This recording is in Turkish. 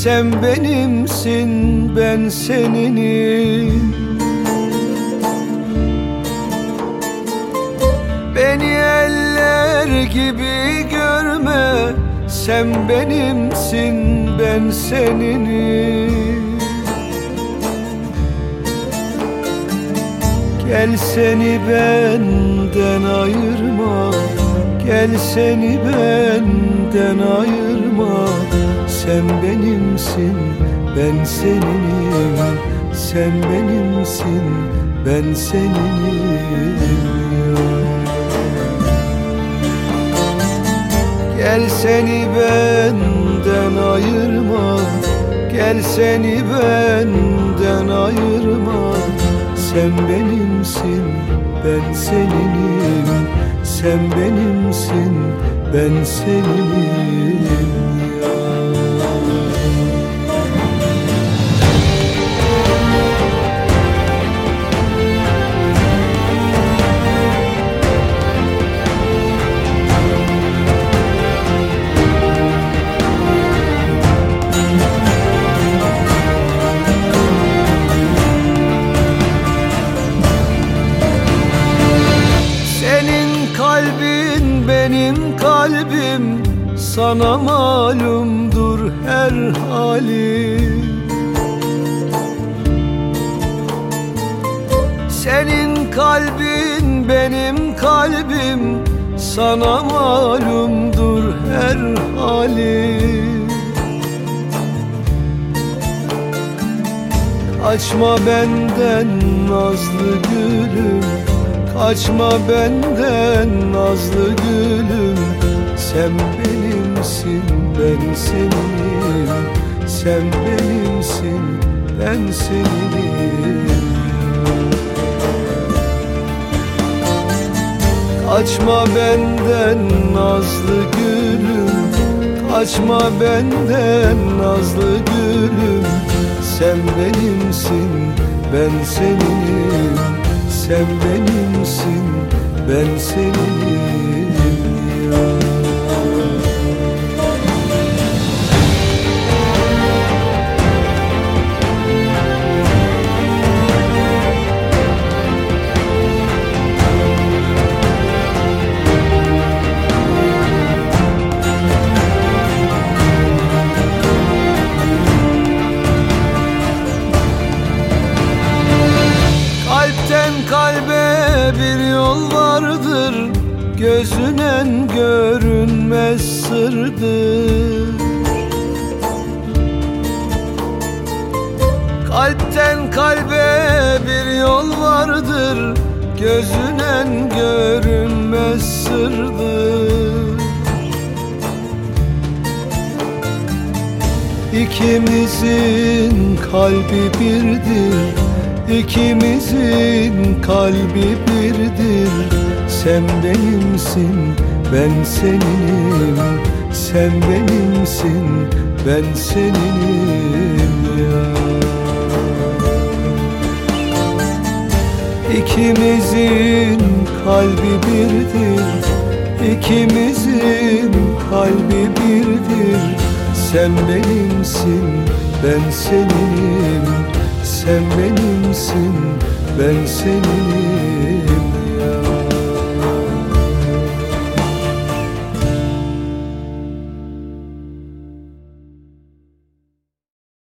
Sen benimsin, ben seninim. Beni eller gibi görme, sen benimsin, ben seninim. Gel seni benden ayırma, gel seni benden ayırma. Sen benimsin, ben seninim. Sen benimsin, ben seninim. Gel seni benden ayırma, gel seni benden ayırma. Sen benimsin, ben seninim. Sen benimsin, ben seninim. Kalbin benim kalbim, sana malumdur her halim. Senin kalbin benim kalbim, sana malumdur her halim. Kaçma benden nazlı gülüm, kaçma benden nazlı gülüm. Sen benimsin, ben seninim. Sen benimsin, ben seninim. Kaçma benden nazlı gülüm, kaçma benden nazlı gülüm. Sen benimsin, ben seninim. Sen benimsin, ben seninim ya. Kalpten kalbe bir yol vardır, gözünen görünmez sırdır. Kalpten kalbe bir yol vardır, gözünen görünmez sırdır. İkimizin kalbi birdir, İkimizin kalbi birdir. Sen benimsin, ben seninim. Sen benimsin, ben seninim ya. İkimizin kalbi birdir, İkimizin kalbi birdir. Sen benimsin, ben seninim. Sen benimsin, ben seninim.